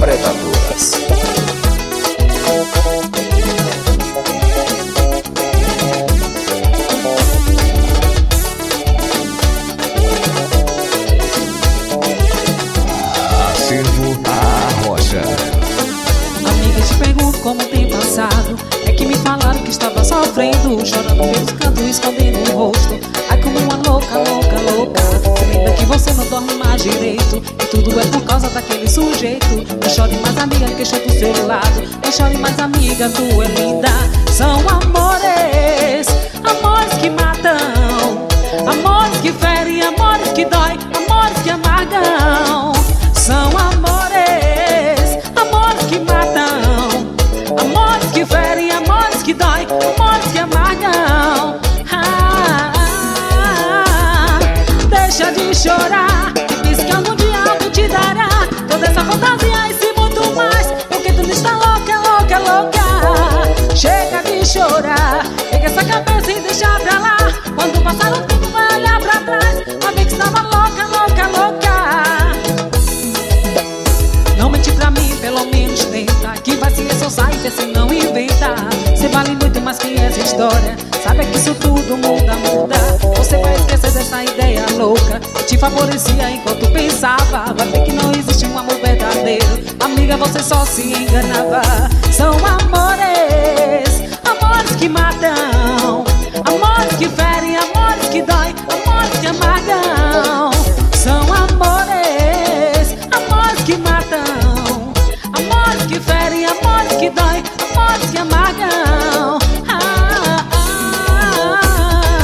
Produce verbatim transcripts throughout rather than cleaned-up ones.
Predadoras. Acervo a Rocha. Amiga, te pergunto como tem passado. É que me falaram que estava sofrendo, chorando pelos cantos, escondendo o rosto. Ai, como uma louca, louca, louca. Lembra que você não dorme mais direito, e tudo é por causa daquele sujeito. Não chore mais, amiga, que estou do seu lado. Não chore mais, amiga, tu é linda. São amores, amores que matam, amores que ferem, amores que dói, amores que amargam. São amores, amores que matam, amores que ferem, amores que dói, amores que amargam. Ah, ah, ah, deixa de chorar, diz que algum dia alguém te dará toda essa fantasia e se muito mais, porque tu está louca, louca, louca. Chega de chorar, pega essa cabeça e deixa pra lá. Quando passar o tempo vai olhar pra trás, vai ver que estava louca, louca, louca. Não mente pra mim, pelo menos tenta, que vai se esforçar e ver se não inventa. Você vale muito mais que essa história, sabe que isso tudo muda, muda. Você vai esquecer dessa ideia louca que te favorecia enquanto pensava. Vai ver que não existe um amor verdadeiro, amiga, você só se enganava. São amores, amores que matam, amores que ferem, amores que dói, amores que amargam. São amores, amores que matam, amores que ferem, amores que dói, amores que amargam. Ah, ah, ah.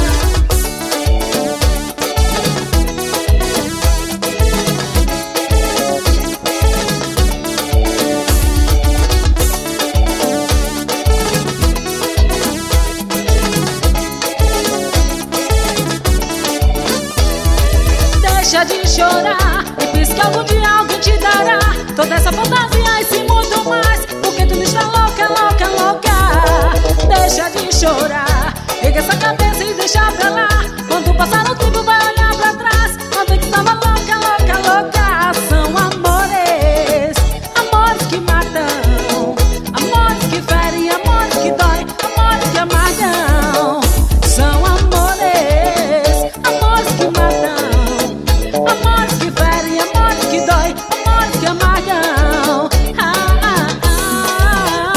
Deixa de chorar e diz que algum dia alguém te dará toda essa fantasia e se muito mais, porque tu está louca, louca, louca. Deixa de chorar, pega essa cabeça e deixa pra lá. Quando passar o tempo vai olhar pra trás, vai ver que estava louca, louca, louca. São amores, amores que matam, amores que ferem, amores que dói, amores que amargam. São amores, amores que matam, amores que ferem, amores que dói, amores que amargam. Ah, ah, ah.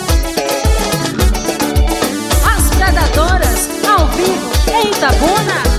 As Predadoras, ao vivo, em Itabuna.